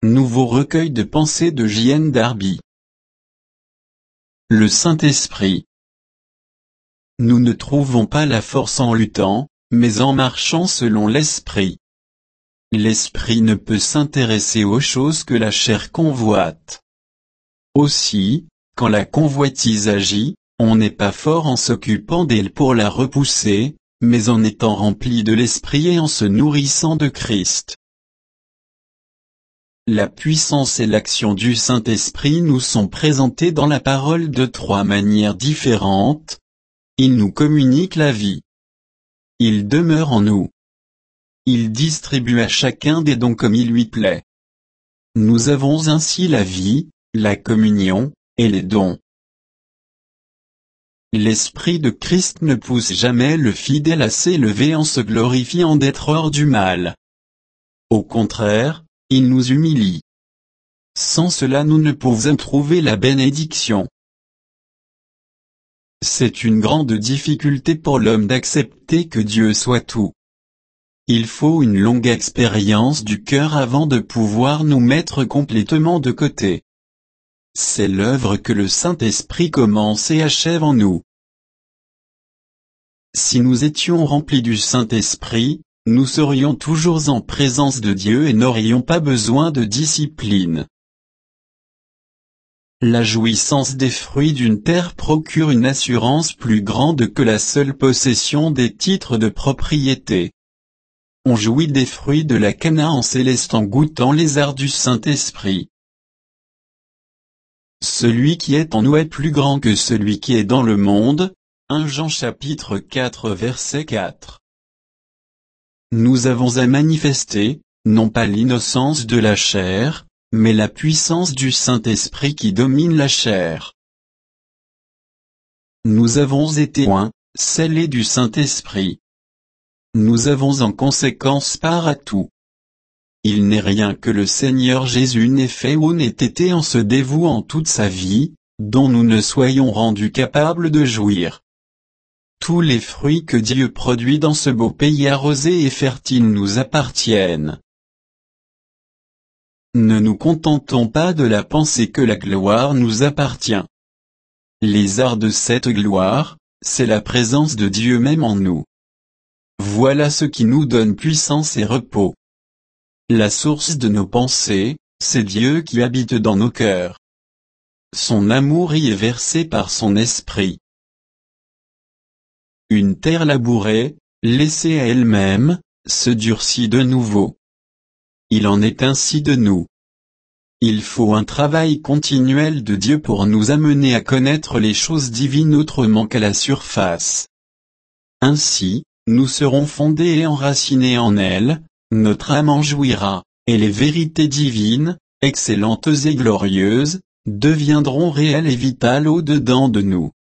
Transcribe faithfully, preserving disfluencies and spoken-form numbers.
Nouveau recueil de pensées de J N Darby. Le Saint-Esprit. Nous ne trouvons pas la force en luttant, mais en marchant selon l'Esprit. L'Esprit ne peut s'intéresser aux choses que la chair convoite. Aussi, quand la convoitise agit, on n'est pas fort en s'occupant d'elle pour la repousser, mais en étant rempli de l'Esprit et en se nourrissant de Christ. La puissance et l'action du Saint-Esprit nous sont présentées dans la parole de trois manières différentes. Il nous communique la vie. Il demeure en nous. Il distribue à chacun des dons comme il lui plaît. Nous avons ainsi la vie, la communion, et les dons. L'Esprit de Christ ne pousse jamais le fidèle à s'élever en se glorifiant d'être hors du mal. Au contraire, il nous humilie. Sans cela nous ne pouvons trouver la bénédiction. C'est une grande difficulté pour l'homme d'accepter que Dieu soit tout. Il faut une longue expérience du cœur avant de pouvoir nous mettre complètement de côté. C'est l'œuvre que le Saint-Esprit commence et achève en nous. Si nous étions remplis du Saint-Esprit, nous serions toujours en présence de Dieu et n'aurions pas besoin de discipline. La jouissance des fruits d'une terre procure une assurance plus grande que la seule possession des titres de propriété. On jouit des fruits de la Canaan céleste en goûtant les arts du Saint-Esprit. Celui qui est en nous est plus grand que celui qui est dans le monde. premier Jean chapitre quatre verset quatre. Nous avons à manifester, non pas l'innocence de la chair, mais la puissance du Saint-Esprit qui domine la chair. Nous avons été oints, scellés du Saint-Esprit. Nous avons en conséquence part à tout. Il n'est rien que le Seigneur Jésus n'ait fait ou n'ait été en se dévouant toute sa vie, dont nous ne soyons rendus capables de jouir. Tous les fruits que Dieu produit dans ce beau pays arrosé et fertile nous appartiennent. Ne nous contentons pas de la pensée que la gloire nous appartient. Les arts de cette gloire, c'est la présence de Dieu même en nous. Voilà ce qui nous donne puissance et repos. La source de nos pensées, c'est Dieu qui habite dans nos cœurs. Son amour y est versé par son esprit. Une terre labourée, laissée à elle-même, se durcit de nouveau. Il en est ainsi de nous. Il faut un travail continuel de Dieu pour nous amener à connaître les choses divines autrement qu'à la surface. Ainsi, nous serons fondés et enracinés en elles, notre âme en jouira, et les vérités divines, excellentes et glorieuses, deviendront réelles et vitales au-dedans de nous.